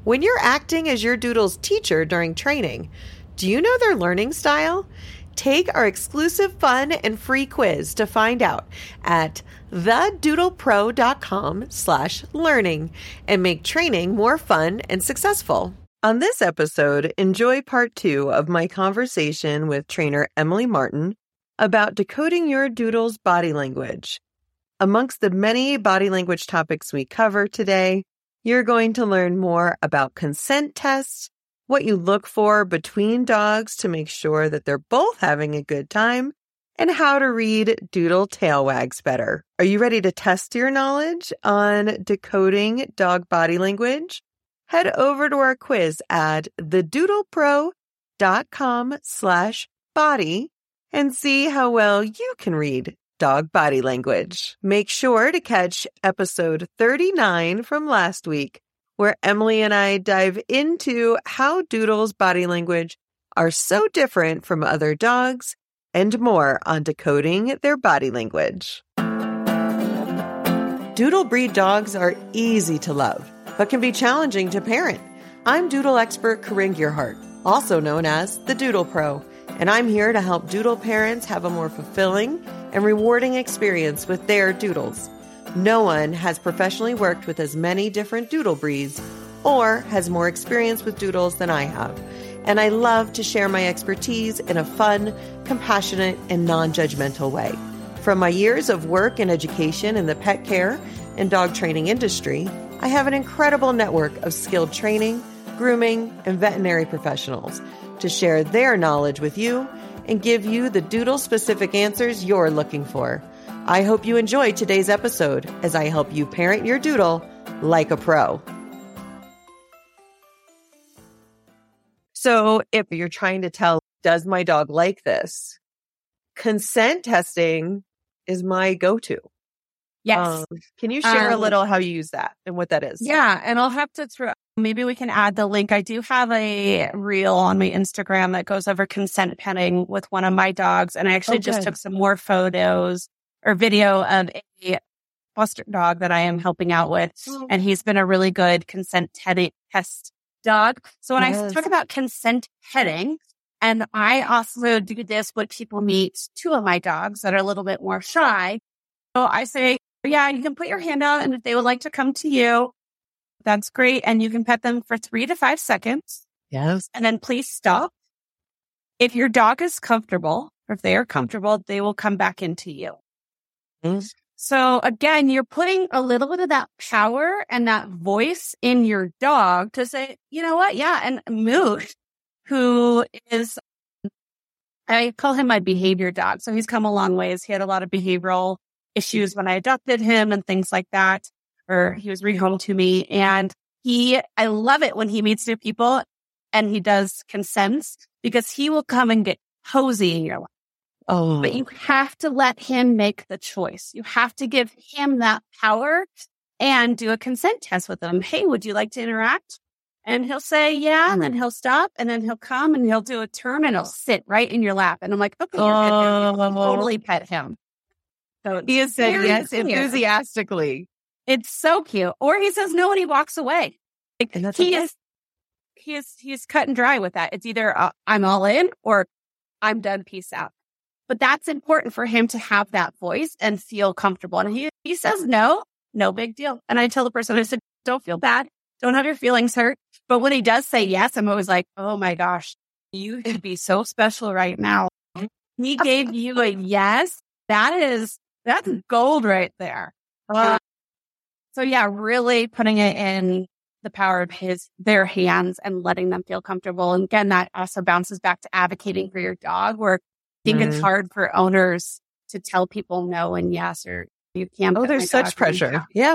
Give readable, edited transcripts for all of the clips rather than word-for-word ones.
When you're acting as your doodle's teacher during training, do you know their learning style? Take our exclusive fun and free quiz to find out at thedoodlepro.com/learning and make training more fun and successful. On this episode, enjoy part 2 of my conversation with trainer Emily Martin about decoding your doodle's body language. Amongst the many body language topics we cover today, you're going to learn more about consent tests, what you look for between dogs to make sure that they're both having a good time, and how to read doodle tail wags better. Are you ready to test your knowledge on decoding dog body language? Head over to our quiz at thedoodlepro.com/body and see how well you can read dog body language. Make sure to catch episode 39 from last week, where Emily and I dive into how doodles' body language are so different from other dogs and more on decoding their body language. Doodle breed dogs are easy to love, but can be challenging to parent. I'm doodle expert Corinne Gearhart, also known as the Doodle Pro, and I'm here to help doodle parents have a more fulfilling and rewarding experience with their doodles. No one has professionally worked with as many different doodle breeds or has more experience with doodles than I have, and I love to share my expertise in a fun, compassionate, and non-judgmental way. From my years of work and education in the pet care and dog training industry, I have an incredible network of skilled training, grooming, and veterinary professionals to share their knowledge with you and give you the doodle-specific answers you're looking for. I hope you enjoyed today's episode as I help you parent your doodle like a pro. So if you're trying to tell, does my dog like this? Consent testing is my go-to. Yes. Can you share a little how you use that and what that is? Yeah. And I'll have to maybe we can add the link. I do have a reel on my Instagram that goes over consent petting with one of my dogs. And I actually just took some more photos or video of a foster dog that I am helping out with. And he's been a really good consent test dog. So when I talk about consent petting, and I also do this when people meet two of my dogs that are a little bit more shy. So I say, yeah, you can put your hand out, and if they would like to come to you, that's great. And you can pet them for 3 to 5 seconds. Yes. And then please stop. If your dog is comfortable, or if they are comfortable, they will come back into you. Mm. So again, you're putting a little bit of that power and that voice in your dog to say, you know what? Yeah. And Moose, who is, I call him my behavior dog. So he's come a long ways. He had a lot of behavioral issues when I adopted him and things like that, or he was rehomed to me. And I love it when he meets new people and he does consents, because he will come and get cozy in your life. Oh, but you have to let him make the choice. You have to give him that power and do a consent test with him. Hey, would you like to interact? And he'll say, yeah. And then he'll stop, and then he'll come and he'll do a turn and he'll sit right in your lap. And I'm like, okay, you're good. Totally pet him. So he has said yes enthusiastically. It's so cute. Or he says no and he walks away. Like, and that's he's cut and dry with that. It's either I'm all in or I'm done. Peace out. But that's important for him to have that voice and feel comfortable. And he says no big deal. And I tell the person, I said, don't feel bad. Don't have your feelings hurt. But when he does say yes, I'm always like, oh my gosh, you should be so special right now. He gave you a yes. That's gold right there. So yeah, really putting it in the power of their hands and letting them feel comfortable. And again, that also bounces back to advocating for your dog, where I think it's hard for owners to tell people no and yes, or you can't. Oh, there's such pressure. Yeah.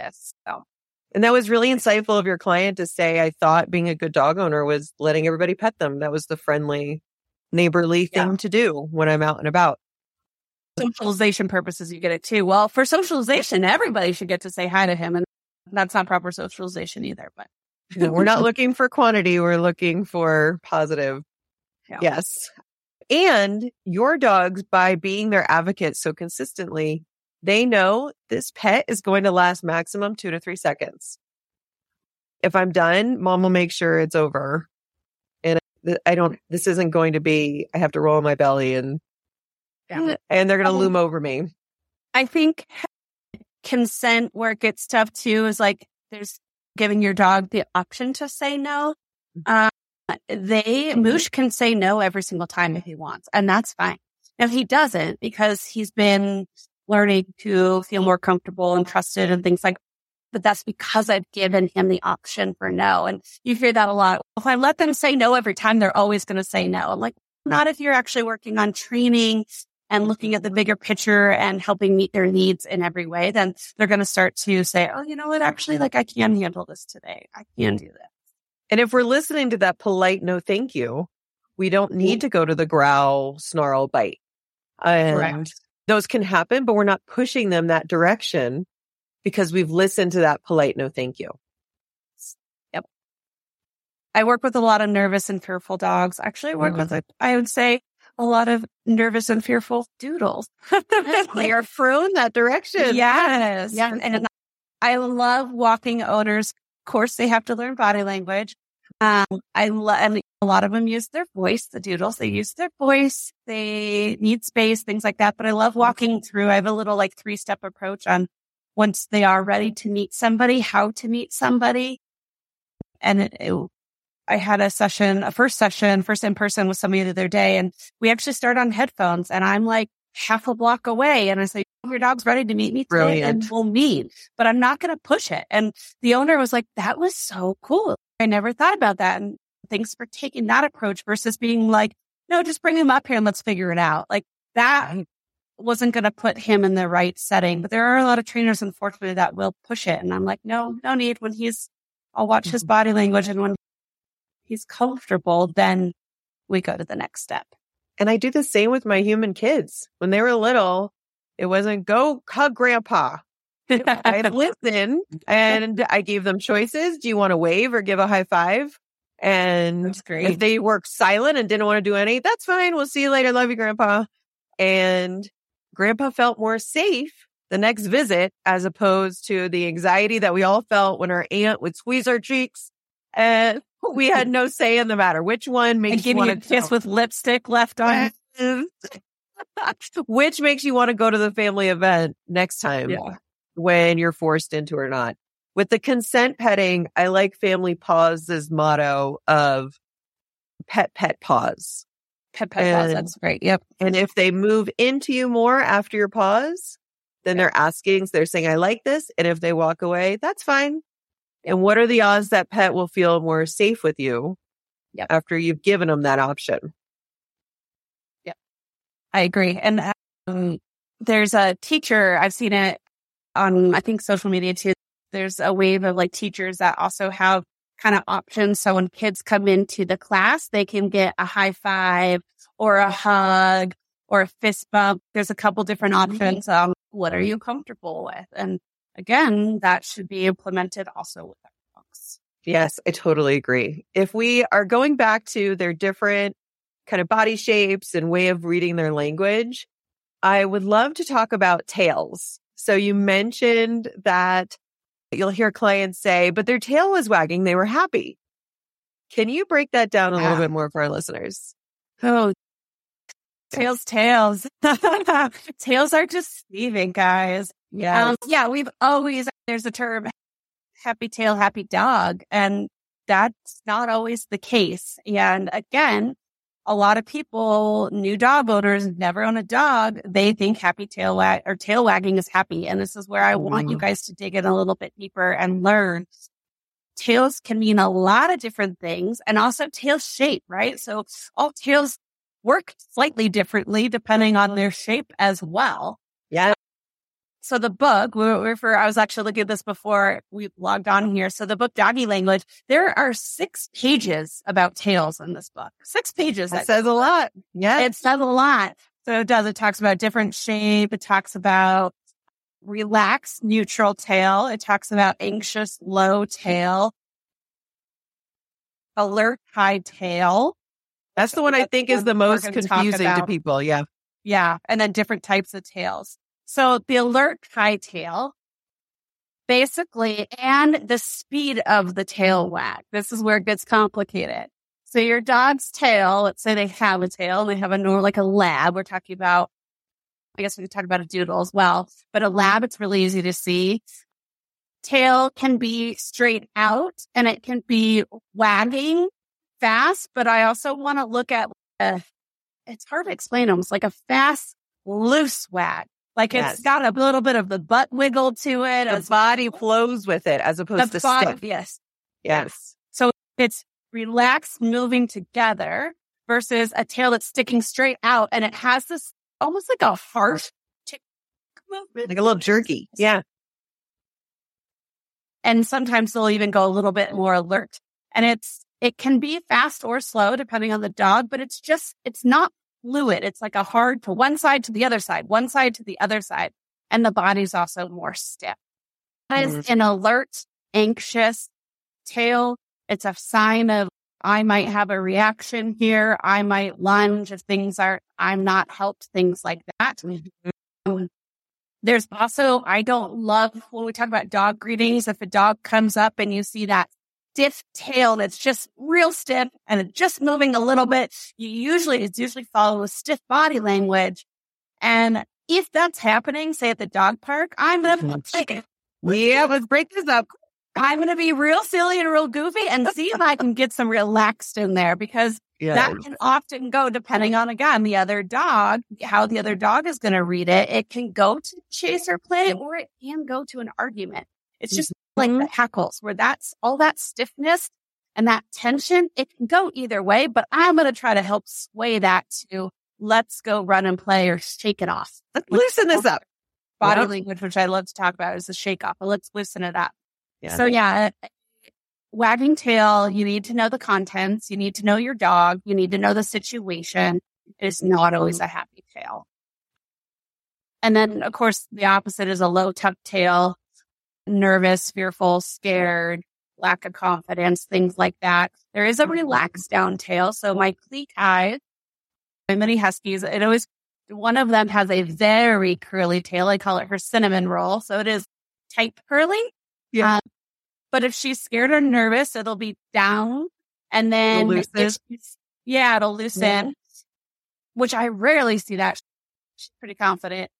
And that was really insightful of your client to say, I thought being a good dog owner was letting everybody pet them. That was the friendly, neighborly thing to do when I'm out and about. Socialization purposes, you get it too. Well, for socialization, everybody should get to say hi to him. And that's not proper socialization either. But we're not looking for quantity. We're looking for positive. Yeah. Yes. And your dogs, by being their advocates so consistently, they know this pet is going to last maximum 2 to 3 seconds. if I'm done, mom will make sure it's over. And this isn't going to be, I have to roll my belly and they're going to loom over me. I think consent where it gets tough too is like there's giving your dog the option to say no. Moosh can say no every single time if he wants, and that's fine. If he doesn't, because he's been learning to feel more comfortable and trusted and things like that, but that's because I've given him the option for no. And you hear that a lot. If I let them say no every time, they're always going to say no. I'm like, not if you're actually working on training and looking at the bigger picture and helping meet their needs in every way, then they're going to start to say, oh, you know what? Actually, like I can handle this today. I can do this. And if we're listening to that polite no thank you, we don't need to go to the growl, snarl, bite. And those can happen, but we're not pushing them that direction because we've listened to that polite no thank you. Yep. I work with a lot of nervous and fearful dogs. Actually, I work with, I would say, a lot of nervous and fearful doodles. They are thrown that direction. Yes. Yeah. And I love walking owners. Of course, they have to learn body language. And a lot of them use their voice, the doodles. They use their voice. They need space, things like that. But I love walking through. I have a little 3-step approach on once they are ready to meet somebody, how to meet somebody. And I had a first in person with somebody the other day, and we actually started on headphones, and I'm like half a block away. And I say, your dog's ready to meet me today. Brilliant. And we'll meet, but I'm not going to push it. And the owner was like, that was so cool. I never thought about that. And thanks for taking that approach versus being like, no, just bring him up here and let's figure it out. Like that wasn't going to put him in the right setting. But there are a lot of trainers, unfortunately, that will push it. And I'm like, no need. I'll watch his body language, and when he's comfortable, then we go to the next step. And I do the same with my human kids. When they were little, it wasn't go hug grandpa. I listened and I gave them choices. Do you want to wave or give a high five? And that's great. If they were silent and didn't want to do any, that's fine. We'll see you later. Love you, grandpa. And grandpa felt more safe the next visit as opposed to the anxiety that we all felt when our aunt would squeeze our cheeks. And we had no say in the matter. Which one makes you want to kiss with lipstick left on? Which makes you want to go to the family event next time when you're forced into or not. With the consent petting, I like Family Pause's motto of pet pause. Pet pause. That's great. Yep. And if they move into you more after your pause, then they're saying, I like this. And if they walk away, that's fine. And what are the odds that pet will feel more safe with you after you've given them that option? Yep. I agree. And there's a teacher, I've seen it on, I think, social media too. There's a wave of teachers that also have kind of options. So when kids come into the class, they can get a high five or a hug or a fist bump. There's a couple different options. What are you comfortable with? And again, that should be implemented also with our dogs. Yes, I totally agree. If we are going back to their different kind of body shapes and way of reading their language, I would love to talk about tails. So you mentioned that you'll hear clients say, but their tail was wagging. They were happy. Can you break that down a little bit more for our listeners? Oh, tails. Tails are deceiving, guys. Yeah. There's a term, happy tail, happy dog. And that's not always the case. And again, a lot of people, new dog owners, never own a dog. They think happy tail wagging is happy. And this is where I want you guys to dig in a little bit deeper and learn. Tails can mean a lot of different things, and also tail shape, right? So all tails work slightly differently depending on their shape as well. Yeah. So the book, I was actually looking at this before we logged on here. So the book Doggy Language, there are 6 pages about tails in this book. 6 pages. That says a lot. Yeah. It says a lot. So it does. It talks about different shape. It talks about relaxed, neutral tail. It talks about anxious, low tail, alert, high tail. That's the one I think is the most confusing to people. Yeah. Yeah. And then different types of tails. So the alert high tail Basically, and the speed of the tail wag. This is where it gets complicated. So your dog's tail, let's say they have a tail, and they have a normal, like a lab. We're talking about, I guess we could talk about a doodle as well, but a lab, it's really easy to see. Tail can be straight out and it can be wagging fast, but I also want to look at, it's hard to explain, almost like a fast, loose wag. Like it's got a little bit of the butt wiggle to it. The body flows with it as opposed to stiff. Yes. So it's relaxed, moving together versus a tail that's sticking straight out. And it has this almost like a harsh tick movement. Like a little jerky. Yeah. And sometimes they'll even go a little bit more alert. And it can be fast or slow depending on the dog, but it's not fluid. It's like a hard to one side to the other side, one side to the other side. And the body's also more stiff. That is an alert, anxious tail. It's a sign of, I might have a reaction here. I might lunge if I'm not helped, things like that. There's also, I don't love when we talk about dog greetings, if a dog comes up and you see that stiff tail that's just real stiff and it's just moving a little bit, it's usually followed with stiff body language. And if that's happening, say at the dog park, I'm going to let's break this up. I'm going to be real silly and real goofy and see if I can get some relaxed in there, because that can often go, depending on, again, the other dog, how the other dog is going to read it. It can go to chase or play, or it can go to an argument. It's just like the hackles, where that's all that stiffness and that tension. It can go either way, but I'm going to try to help sway that to let's go run and play or shake it off. Let's loosen this up. Body language, which I love to talk about, is the shake off, but let's loosen it up. Yeah. So wagging tail, you need to know the contents. You need to know your dog. You need to know the situation. It's not always a happy tail. And then, of course, the opposite is a low tucked tail, nervous, fearful, scared, lack of confidence, things like that. There is a relaxed down tail. So my Clique eyes, my mini Huskies, one of them has a very curly tail. I call it her cinnamon roll. So it is tight curly. Yeah. But if she's scared or nervous, it'll be down, and then it'll loosen, which I rarely see that. She's pretty confident.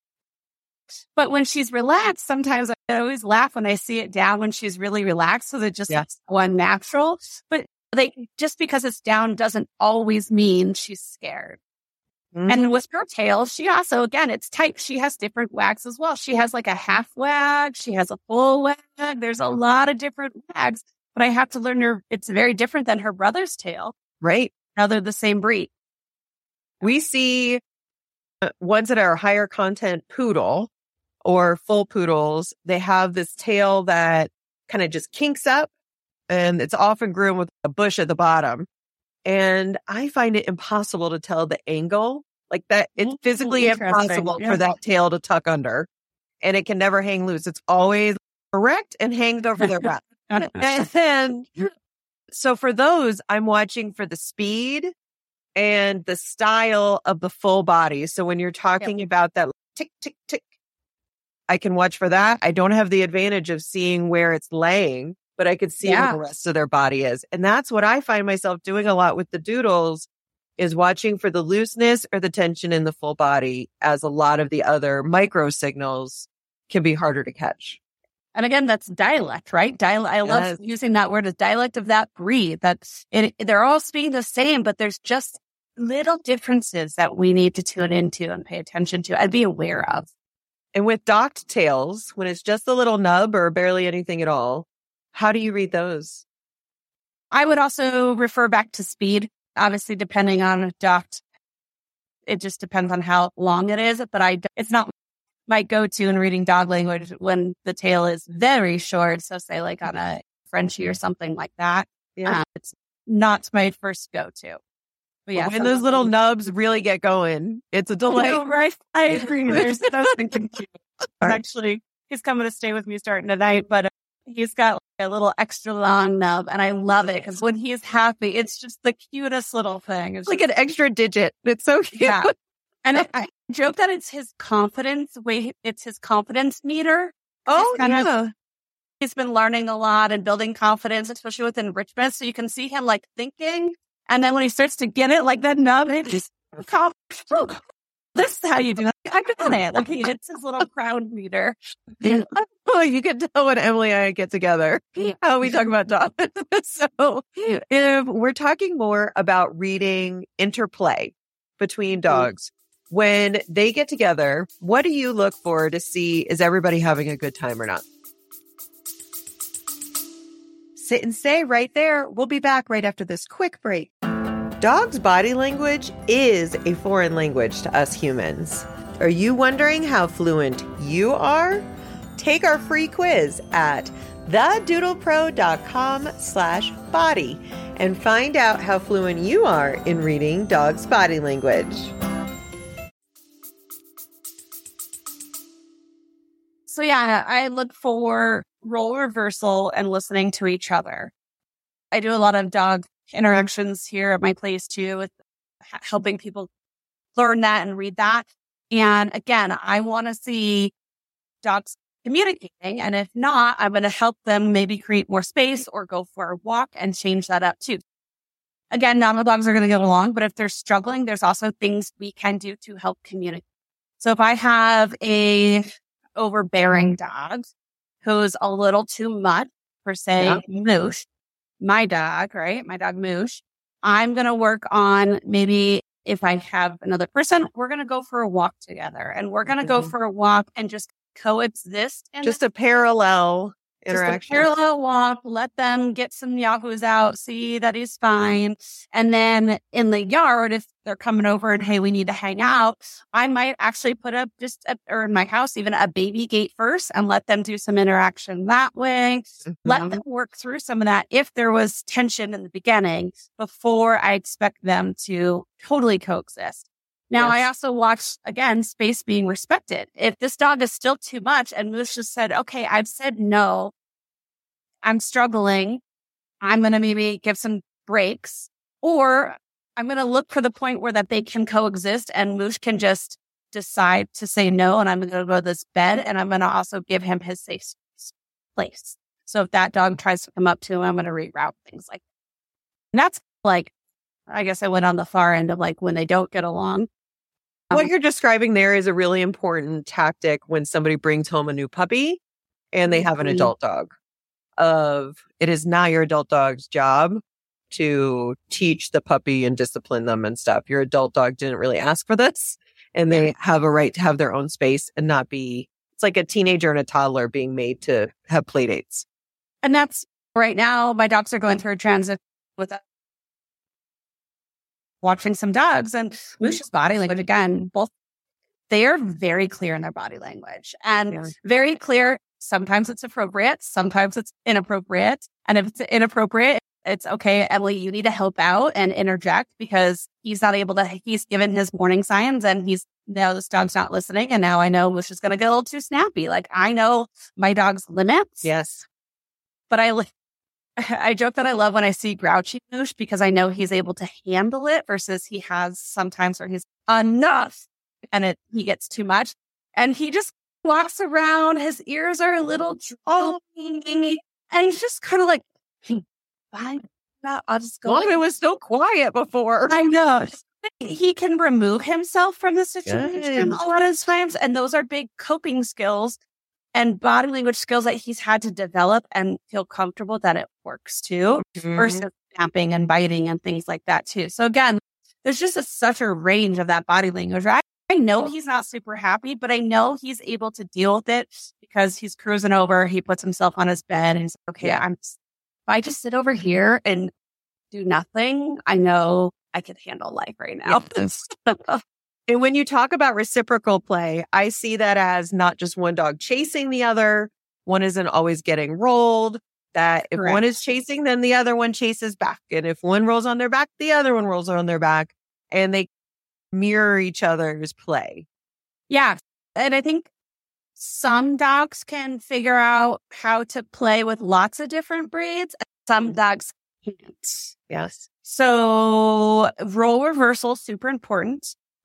But when she's relaxed, sometimes I always laugh when I see it down when she's really relaxed. So that just looks unnatural. But just because it's down doesn't always mean she's scared. And with her tail, she also, again, it's tight. She has different wags as well. She has like a half wag. She has a full wag. There's a lot of different wags, but I have to learn her. It's very different than her brother's tail. Right. Now they're the same breed. We see ones that are higher content poodle or full poodles. They have this tail that kind of just kinks up, and it's often groomed with a bush at the bottom. And I find it impossible to tell the angle like that. It's physically impossible for that tail to tuck under, and it can never hang loose. It's always erect and hangs over their back. And so for those, I'm watching for the speed and the style of the full body. So when you're talking about that tick, tick, tick, I can watch for that. I don't have the advantage of seeing where it's laying, but I could see where the rest of their body is. And that's what I find myself doing a lot with the doodles, is watching for the looseness or the tension in the full body, as a lot of the other micro signals can be harder to catch. And again, that's dialect, right? I love using that word as dialect of that breed. They're all speaking the same, but there's just little differences that we need to tune into and pay attention to and be aware of. And with docked tails, when it's just a little nub or barely anything at all, how do you read those? I would also refer back to speed, obviously, depending on docked. It just depends on how long it is, but it's not my go-to in reading dog language when the tail is very short. So say like on a Frenchie or something like that. Yeah. It's not my first go-to. But yeah, when those little nubs really get going, it's a delay. Right? I agree. There's nothing cute. Actually, he's coming to stay with me starting tonight, but he's got like a little extra long nub, and I love it because when he's happy, it's just the cutest little thing. It's like an extra digit. It's so cute. Yeah. And I joke that it's his confidence meter. Oh, yeah. he's been learning a lot and building confidence, especially with enrichment. So you can see him like thinking. And then when he starts to get it, like that nub, it just this is how you do it. I got it. Like he hits his little crown reader. Oh, you can tell when Emily and I get together how we talk about dogs. So if we're talking more about reading interplay between dogs. When they get together, what do you look for to see, is everybody having a good time or not? Sit and stay right there. We'll be back right after this quick break. Dogs' body language is a foreign language to us humans. Are you wondering how fluent you are? Take our free quiz at thedoodlepro.com/body and find out how fluent you are in reading dogs' body language. So yeah, I look for role reversal and listening to each other. I do a lot of dog interactions here at my place too, with helping people learn that and read that. And again, I want to see dogs communicating. And if not, I'm going to help them maybe create more space or go for a walk and change that up too. Again, not all dogs are going to get along, but if they're struggling, there's also things we can do to help communicate. So if I have a overbearing dog who's a little too much, per se, Moosh, my dog, right? My dog Moosh, I'm going to work on maybe if I have another person, we're going to go for a walk together and we're going to go for a walk and just coexist. Just a parallel interaction. Just a parallel walk. Let them get some yahoos out, see that he's fine. And then in the yard, if they're coming over and, hey, we need to hang out, I might actually put up or in my house, even a baby gate first and let them do some interaction that way. Mm-hmm. Let them work through some of that if there was tension in the beginning before I expect them to totally coexist. Now, I also watch, again, space being respected. If this dog is still too much and Moose just said, okay, I've said no, I'm struggling, I'm going to maybe give some breaks, or I'm going to look for the point where that they can coexist and Moose can just decide to say no, and I'm going to go to this bed, and I'm going to also give him his safe place. So if that dog tries to come up to him, I'm going to reroute things like that. And that's like, I guess I went on the far end of like when they don't get along. What you're describing there is a really important tactic when somebody brings home a new puppy and they have an adult dog. It is not your adult dog's job to teach the puppy and discipline them and stuff. Your adult dog didn't really ask for this, and they have a right to have their own space and not be, it's like a teenager and a toddler being made to have play dates. And that's right now, my dogs are going through a transit with that. Watching some dogs and Moosh's body language, again, both, they are very clear in their body language and very clear. Sometimes it's appropriate. Sometimes it's inappropriate. And if it's inappropriate, it's okay, Emily, you need to help out and interject because he's not able to, he's given his warning signs and now this dog's not listening. And now I know Moosh is going to get a little too snappy. Like I know my dog's limits. Yes. But I joke that I love when I see grouchy Moosh because I know he's able to handle it versus he has sometimes where he's enough and he gets too much. And he just walks around. His ears are a little droopy. And he's just kind of like, fine, I'll just go. Well, it was so quiet before. I know. He can remove himself from the situation a lot of times. And those are big coping skills and body language skills that he's had to develop and feel comfortable that it works too, versus snapping and biting and things like that too. So again, there's just such a range of that body language. I know he's not super happy, but I know he's able to deal with it because he's cruising over. He puts himself on his bed and he's like, okay, if I just sit over here and do nothing, I know I can handle life right now. Yes. And when you talk about reciprocal play, I see that as not just one dog chasing the other. One isn't always getting rolled. That if one is chasing, then the other one chases back. And if one rolls on their back, the other one rolls on their back. And they mirror each other's play. Yeah. And I think some dogs can figure out how to play with lots of different breeds. Some dogs can't. Yes. So role reversal, super important.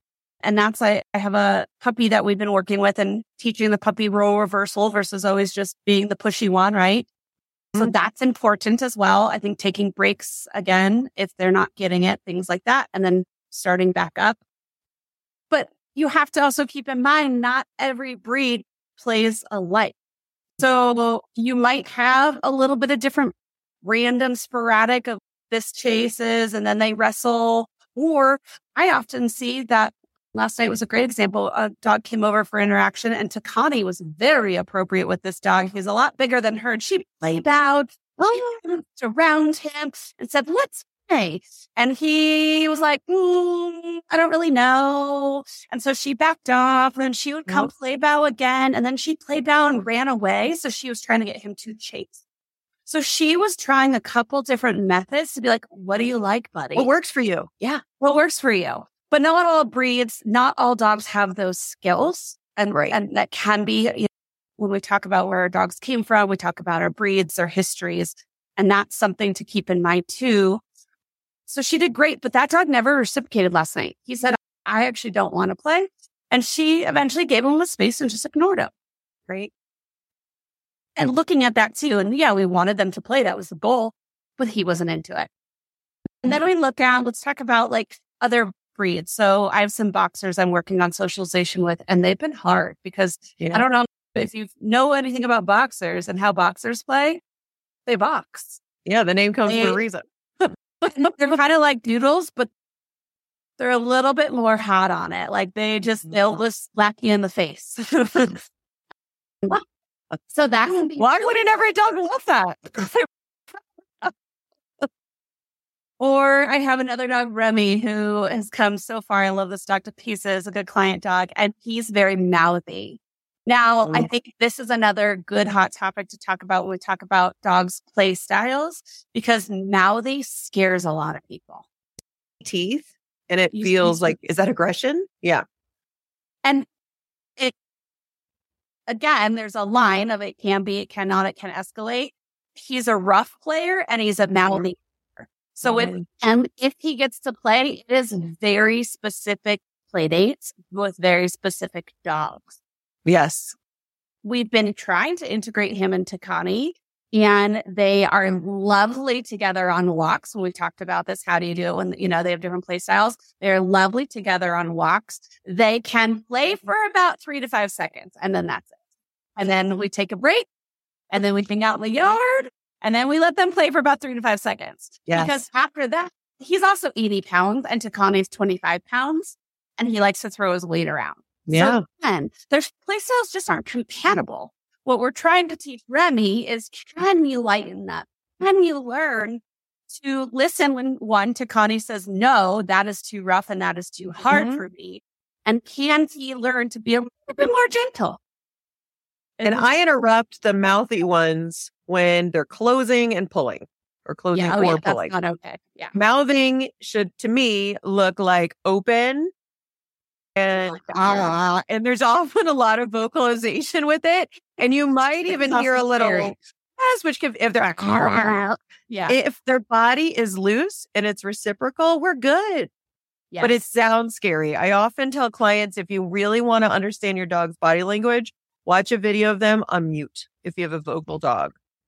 And that's, I have a puppy that we've been working with and teaching the puppy role reversal versus always just being the pushy one, right? So that's important as well. I think taking breaks again, if they're not getting it, things like that, and then starting back up. But you have to also keep in mind, not every breed plays alike. So you might have a little bit of different random sporadic of this chases and then they wrestle. Or I often see that last night was a great example. A dog came over for interaction and Takani was very appropriate with this dog. He's a lot bigger than her. And she played out around him and said, let's play. And he was like, I don't really know. And so she backed off and she would come play bow again. And then she played bow and ran away. So she was trying to get him to chase. So she was trying a couple different methods to be like, what do you like, buddy? What works for you? Yeah. What works for you? But not all breeds, not all dogs have those skills. And that can be, when we talk about where our dogs came from, we talk about our breeds, our histories. And that's something to keep in mind too. So she did great, but that dog never reciprocated last night. He said, I actually don't want to play. And she eventually gave him the space and just ignored him. Right. And looking at that too, and yeah, we wanted them to play. That was the goal, but he wasn't into it. And then we look at, let's talk about like other breeds. So I have some boxers I'm working on socialization with, and they've been hard because I don't know if you know anything about boxers and how boxers play. They box. Yeah, the name comes for a reason. They're kind of like doodles, but they're a little bit more hot on it. Like they'll just slap you in the face. So that can be. Why wouldn't every dog love that? Or I have another dog, Remy, who has come so far. I love this dog to pieces, a good client dog, and he's very mouthy. Now, I think this is another good hot topic to talk about when we talk about dogs' play styles, because mouthy scares a lot of people. Teeth, and it feels like, is that aggression? Yeah. And again, there's a line of it can be, it cannot, it can escalate. He's a rough player and he's a mouthy player. So if he gets to play, it is very specific play dates with very specific dogs. Yes. We've been trying to integrate him into Connie, and they are lovely together on walks. When we talked about this, how do you do it when, they have different play styles? They're lovely together on walks. They can play for about 3 to 5 seconds, and then that's it. And then we take a break, and then we hang out in the yard, and then we let them play for about 3 to 5 seconds. Yes. Because after that, he's also 80 pounds, and Takani's 25 pounds, and he likes to throw his weight around. Yeah. So again, their play styles just aren't compatible. What we're trying to teach Remy is, can you lighten up? Can you learn to listen when Takani says, no, that is too rough and that is too hard for me? And can he learn to be a little bit more gentle? And I interrupt the mouthy ones when they're closing and pulling, or closing or pulling. That's not okay. Yeah. Mouthing should, to me, look like open. And there's often a lot of vocalization with it. And you might even hear a little, which if they're like, if their body is loose and it's reciprocal, we're good. Yes. But it sounds scary. I often tell clients, if you really want to understand your dog's body language, watch a video of them on mute if you have a vocal dog.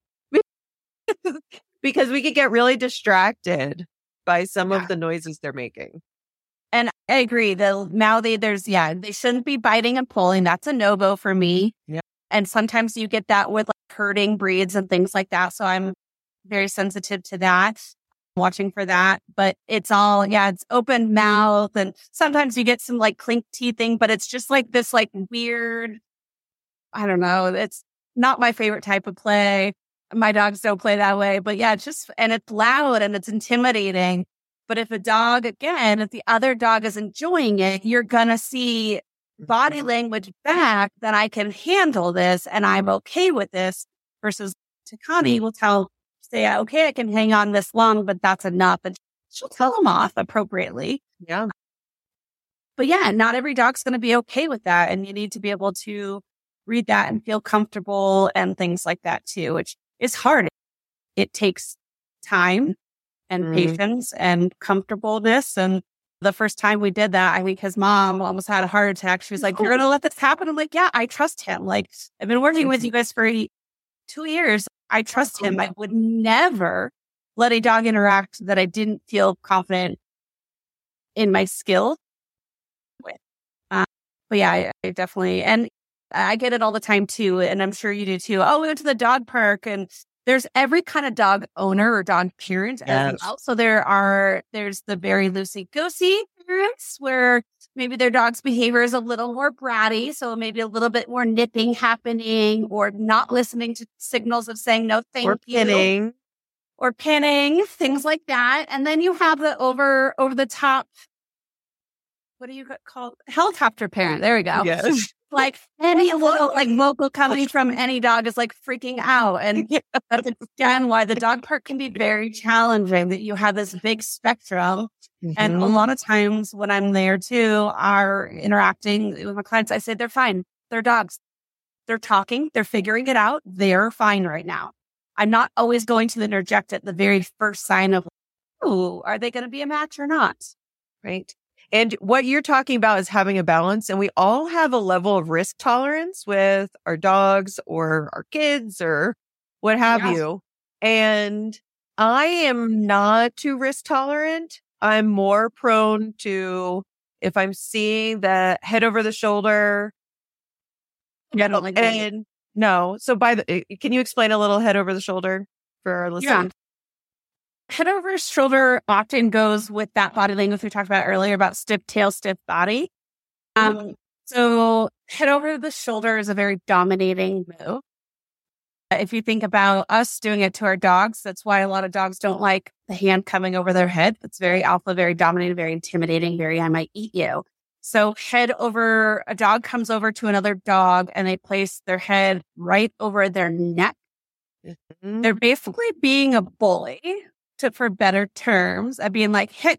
Because we could get really distracted by some of the noises they're making. And I agree. The mouthy, they shouldn't be biting and pulling. That's a no-go for me. Yeah. And sometimes you get that with like herding breeds and things like that. So I'm very sensitive to that, watching for that. But it's all, it's open mouth. And sometimes you get some like clink teething, but it's just like this like weird, I don't know. It's not my favorite type of play. My dogs don't play that way. But and it's loud and it's intimidating. But if the other dog is enjoying it, you're going to see body language back that I can handle this and I'm okay with this, versus Takani will say, okay, I can hang on this long, but that's enough. And she'll tell them off appropriately. Yeah. But not every dog's going to be okay with that. And you need to be able to read that and feel comfortable and things like that too, which is hard. It takes time and patience and comfortableness. And The first time we did that, I think his mom almost had a heart attack. She was like, "You're going to let this happen?" I'm like, "Yeah, I trust him. Like, I've been working with you guys for 2 years. I trust him. I would never let a dog interact that I didn't feel confident in my skill with." But yeah, I definitely, and I get it all the time too. And I'm sure you do too. Oh, we went to the dog park, and there's every kind of dog owner or dog parent as well. So there's the very loosey-goosey parents where maybe their dog's behavior is a little more bratty. So maybe a little bit more nipping happening, or not listening to signals of saying no, thank you. Or pinning, things like that. And then you have the over the top, what do you call helicopter parent? There we go. Yes. Like any little vocal coming from any dog is like freaking out. And that's again why the dog park can be very challenging, that you have this big spectrum. Mm-hmm. And a lot of times when I'm there too, are interacting with my clients, I say, they're fine. They're dogs. They're talking. They're figuring it out. They're fine right now. I'm not always going to interject at the very first sign of, oh, are they going to be a match or not? Right. And what you're talking about is having a balance. And we all have a level of risk tolerance with our dogs or our kids or what have you. And I am not too risk tolerant. I'm more prone to, if I'm seeing the head over the shoulder. Yeah, I don't like that. No. So can you explain a little head over the shoulder for our listeners? Yeah. Head over shoulder often goes with that body language we talked about earlier about stiff tail, stiff body. So head over the shoulder is a very dominating move. If you think about us doing it to our dogs, that's why a lot of dogs don't like the hand coming over their head. It's very alpha, very dominating, very intimidating, very I might eat you. So a dog comes over to another dog and they place their head right over their neck. Mm-hmm. They're basically being a bully, for better terms, of being like, "Hey,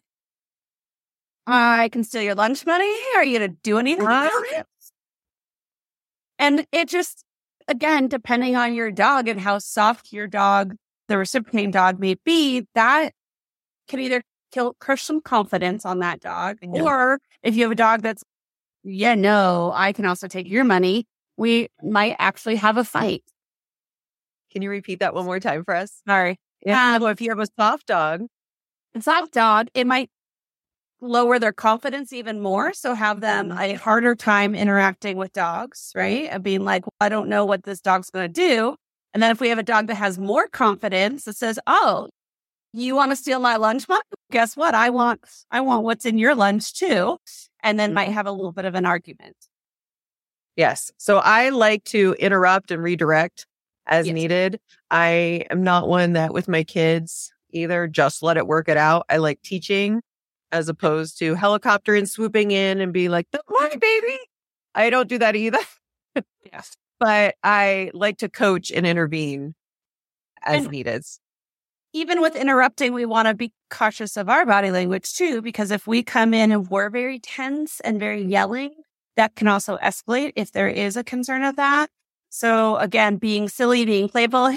I can steal your lunch money. Are you going to do anything about it?" And it just, again, depending on your dog and how soft your dog, the reciprocating dog may be, that can either crush some confidence on that dog. Yeah. Or if you have a dog that's, no, I can also take your money, we might actually have a fight. Can you repeat that one more time for us? Sorry. Yeah. Well, if you have a soft dog, it might lower their confidence even more. So have them a harder time interacting with dogs, right? And being like, well, I don't know what this dog's going to do. And then if we have a dog that has more confidence that says, "Oh, you want to steal my lunch money? Guess what? I want what's in your lunch too." And then might have a little bit of an argument. Yes. So I like to interrupt and redirect as needed. I am not one that with my kids either just let it work it out. I like teaching as opposed to helicopter and swooping in and be like, "Don't worry, baby." I don't do that either. Yes. But I like to coach and intervene as needed. Even with interrupting, we want to be cautious of our body language too, because if we come in and we're very tense and very yelling, that can also escalate if there is a concern of that. So again, being silly, being playful,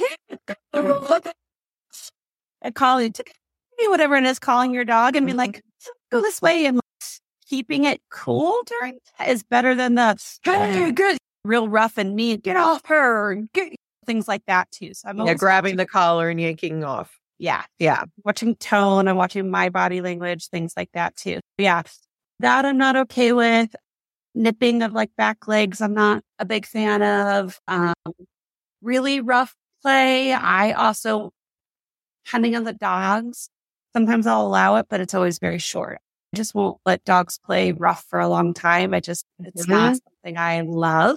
and calling whatever it is, calling your dog and being like, "Go this way," and keeping it cool during is better than the good, real rough and mean, "Get off her," things like that too. So I'm grabbing the collar and yanking off. Yeah. Watching tone and watching my body language, things like that too. Yeah, that I'm not okay with. Nipping of like back legs, I'm not a big fan of. Really rough play. I also, depending on the dogs, sometimes I'll allow it, but it's always very short. I just won't let dogs play rough for a long time. It's not something I love.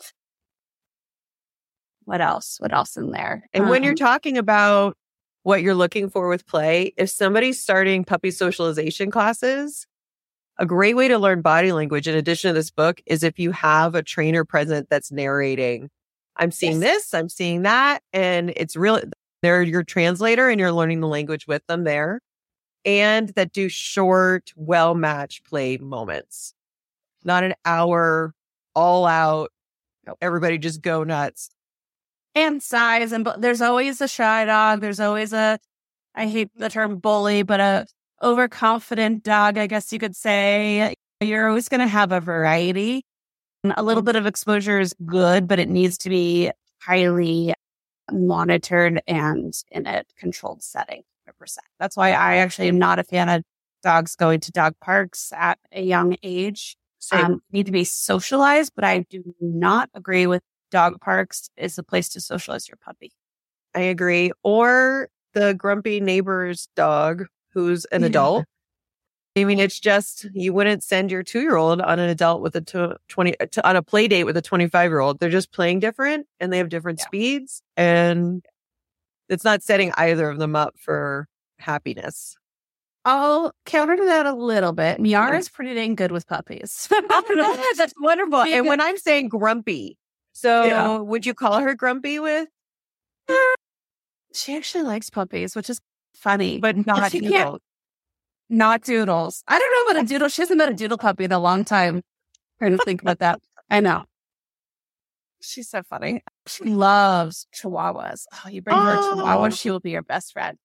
What else? What else in there? And when you're talking about what you're looking for with play, if somebody's starting puppy socialization classes, a great way to learn body language, in addition to this book, is if you have a trainer present that's narrating, "I'm seeing this, I'm seeing that." And it's really, they're your translator and you're learning the language with them there. And that do short, well-matched play moments. Not an hour, all out, everybody just go nuts. And size. And there's always a shy dog. There's always I hate the term bully, but a overconfident dog, I guess you could say. You're always going to have a variety. A little bit of exposure is good, but it needs to be highly monitored and in a controlled setting, 100%. That's why I actually am not a fan of dogs going to dog parks at a young age. Need to be socialized, but I do not agree with dog parks is a place to socialize your puppy. I agree. Or the grumpy neighbor's dog who's an adult. I mean, it's just, you wouldn't send your 2-year-old on an adult with on a play date with a 25-year-old. They're just playing different and they have different speeds, and it's not setting either of them up for happiness. I'll counter to that a little bit. Miara is pretty dang good with puppies. That's wonderful. And when I'm saying grumpy, would you call her grumpy with? She actually likes puppies, which is funny. But not doodles. Not doodles. I don't know about a doodle. She hasn't met a doodle puppy in a long time. Trying to think about that. I know. She's so funny. She loves chihuahuas. Oh, you bring her a chihuahua, she will be your best friend.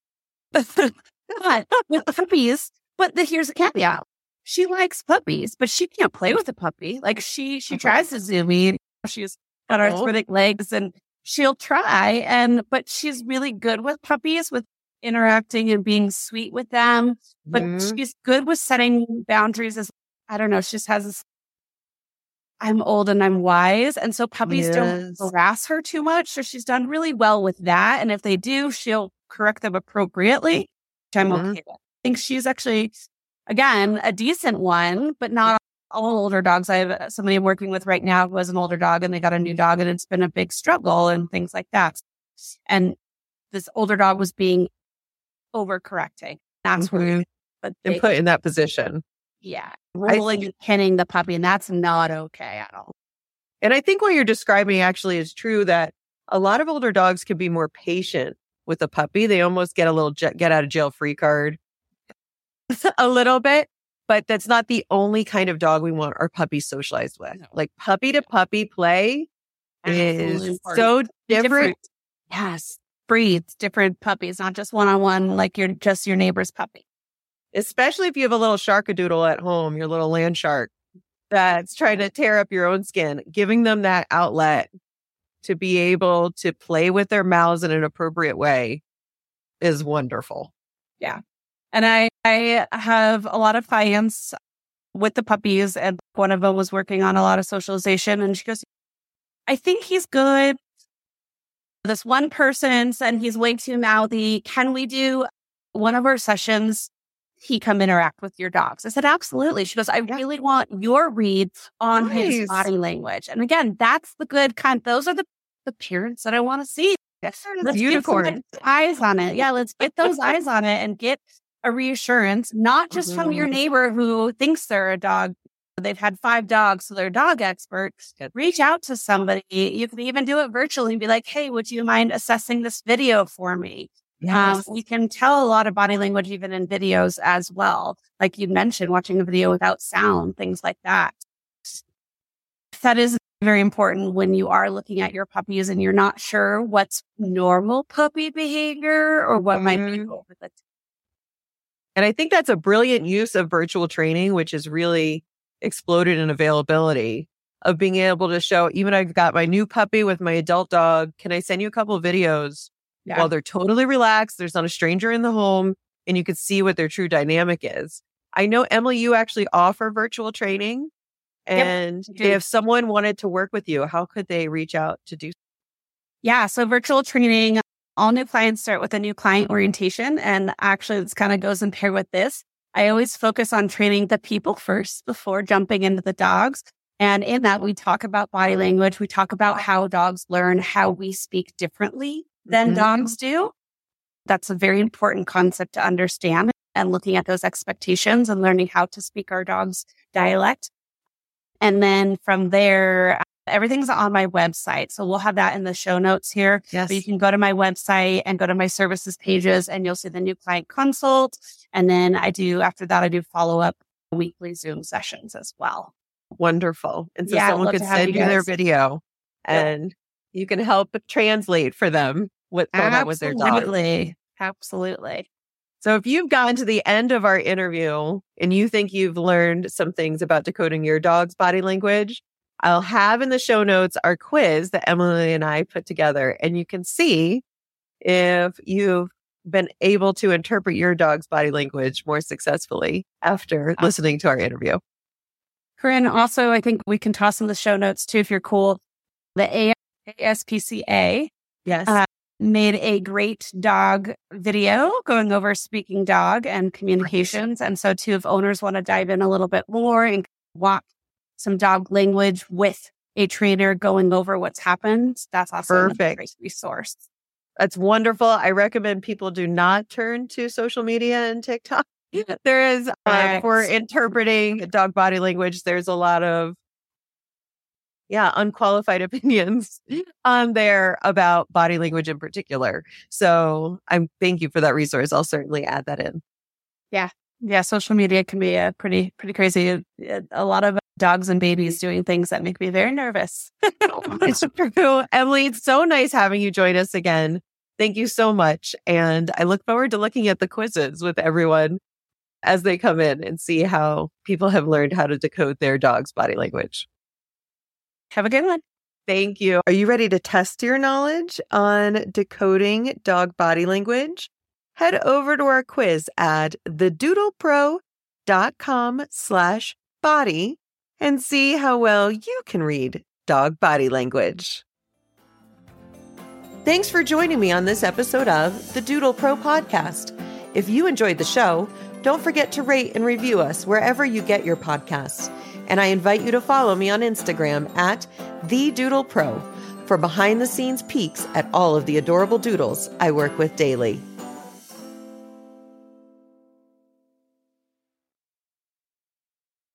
But with puppies, here's a caveat. She likes puppies, but she can't play with a puppy. Like she tries to zoom in. She's got arthritic legs and she'll try. But she's really good with puppies, with interacting and being sweet with them. But she's good with setting boundaries as, I don't know, she just has this, I'm old and I'm wise. And so puppies don't harass her too much. So she's done really well with that. And if they do, she'll correct them appropriately, which I'm okay with. I think she's actually, again, a decent one, but not all older dogs. I have somebody I'm working with right now who has an older dog and they got a new dog and it's been a big struggle and things like that. And this older dog was being overcorrecting. That's where and put in that position. Yeah. Rolling and pinning the puppy, and that's not okay at all. And I think what you're describing actually is true, that a lot of older dogs can be more patient with a puppy. They almost get a little get out of jail free card a little bit, but that's not the only kind of dog we want our puppies socialized with. No. Like puppy to puppy play is so different. Yes. Breeds, different puppies, not just one-on-one, like you're just your neighbor's puppy. Especially if you have a little sharkadoodle at home, your little land shark that's trying to tear up your own skin, giving them that outlet to be able to play with their mouths in an appropriate way is wonderful. Yeah. And I have a lot of clients with the puppies, and one of them was working on a lot of socialization, and she goes, I think he's good. This one person said he's way too mouthy. Can we do one of our sessions? He come interact with your dogs. I said, absolutely. She goes, I really want your read on his body language. And again, that's the good kind. Those are the parents that I want to see. Let's unicorn get eyes on it. Yeah, let's get those eyes on it and get a reassurance, not just from your neighbor who thinks they're a dog. They've had 5 dogs, so they're dog experts. Reach out to somebody. You can even do it virtually and be like, hey, would you mind assessing this video for me? Yes. We can tell a lot of body language even in videos as well. Like you mentioned, watching a video without sound, things like that. That is very important when you are looking at your puppies and you're not sure what's normal puppy behavior or what might be over the. And I think that's a brilliant use of virtual training, which is really exploded in availability of being able to show, even I've got my new puppy with my adult dog. Can I send you a couple of videos while they're totally relaxed? There's not a stranger in the home and you can see what their true dynamic is. I know, Emily, you actually offer virtual training, and if someone wanted to work with you, how could they reach out to do? Yeah. So virtual training, all new clients start with a new client orientation. And actually this kind of goes in pair with this. I always focus on training the people first before jumping into the dogs. And in that, we talk about body language. We talk about how dogs learn, how we speak differently than dogs do. That's a very important concept to understand, and looking at those expectations and learning how to speak our dog's dialect. And then from there, everything's on my website. So we'll have that in the show notes here. Yes. But you can go to my website and go to my services pages and you'll see the new client consult. And then after that, I do follow-up weekly Zoom sessions as well. Wonderful. And so someone could send you their video and you can help translate for them what's going on with their dog. Absolutely. So if you've gotten to the end of our interview and you think you've learned some things about decoding your dog's body language, I'll have in the show notes our quiz that Emily and I put together, and you can see if you've been able to interpret your dog's body language more successfully after listening to our interview. Corinne, also, I think we can toss in the show notes too, if you're cool. The ASPCA made a great dog video going over speaking dog and communications. Right. And so too, if owners want to dive in a little bit more and walk some dog language with a trainer going over what's happened, that's also a great resource. That's wonderful. I recommend people do not turn to social media and TikTok. There is, for interpreting dog body language, there's a lot of unqualified opinions on there about body language in particular. So thank you for that resource. I'll certainly add that in. Yeah. Social media can be pretty crazy. A lot of dogs and babies doing things that make me very nervous. It's true. Emily, it's so nice having you join us again. Thank you so much. And I look forward to looking at the quizzes with everyone as they come in and see how people have learned how to decode their dog's body language. Have a good one. Thank you. Are you ready to test your knowledge on decoding dog body language? Head over to our quiz at thedoodlepro.com/body and see how well you can read dog body language. Thanks for joining me on this episode of the Doodle Pro podcast. If you enjoyed the show, don't forget to rate and review us wherever you get your podcasts. And I invite you to follow me on Instagram at TheDoodlePro for behind-the-scenes peeks at all of the adorable doodles I work with daily.